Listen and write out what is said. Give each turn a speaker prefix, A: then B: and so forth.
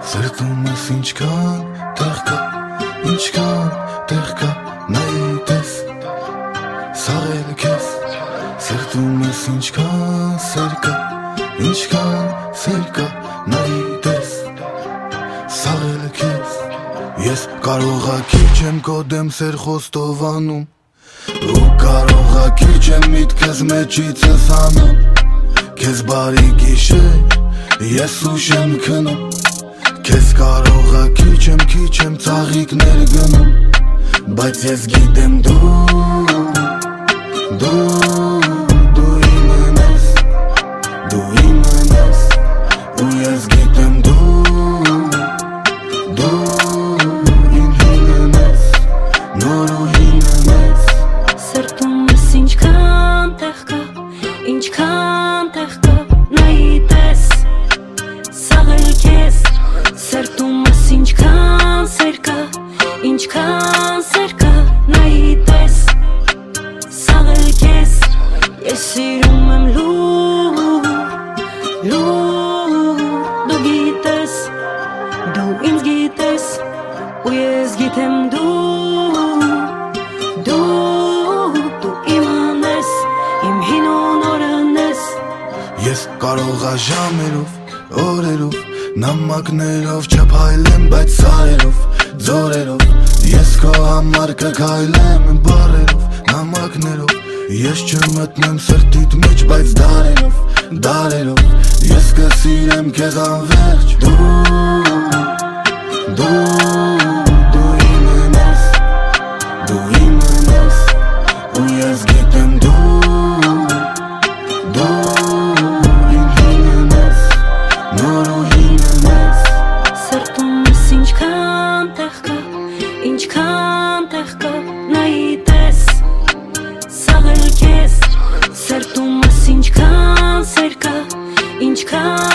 A: Սրտումս ինչքան տեղ կա նայիտես սաղել քեզ Սրտումս ինչքան սեր կա նայիտես սաղել քեզ Ես կարողա քիչ եմ կոդեմ սեր խոստովանում Ու կարողա քիչ եմ միտքս մեջիցս անում Քեզ բարի գիշեր ես ուշ եմ քնում Քեզ կարողա քիչ եմ ծաղիկներ գնում Բայց ես գիտեմ դու իմն ես Ու ես գիտեմ դու իմ հինն ես Նոր ու հինն ես
B: Սրտումս ինչքան տեղ կա նայիտես սաղել քեզ Սրտումս ինչքան սեր կա նայիտես սաղել քեզ Ես սիրում եմ լուր դու գիտես Դու ինձ գիտես ու ես գիտեմ դու իմն ես իմ հին ու նորն ես
A: Ես կարողա ժամերով, օրերով, նամակներով չփայլեմ, բայց սարերով, ձորերով Ես քո համար կքայլեմ բառերով, նամակներով Ես չմտնեմ սրտիդ մեջ, բայց դարերով Ես կսիրեմ քեզ անվերջ Դու իմն ես Ու ես գիտեմ
B: Սրտումս ինչքան տեղ կա նայիտես սաղել քեզ Սրտումս ինչքան սեր կա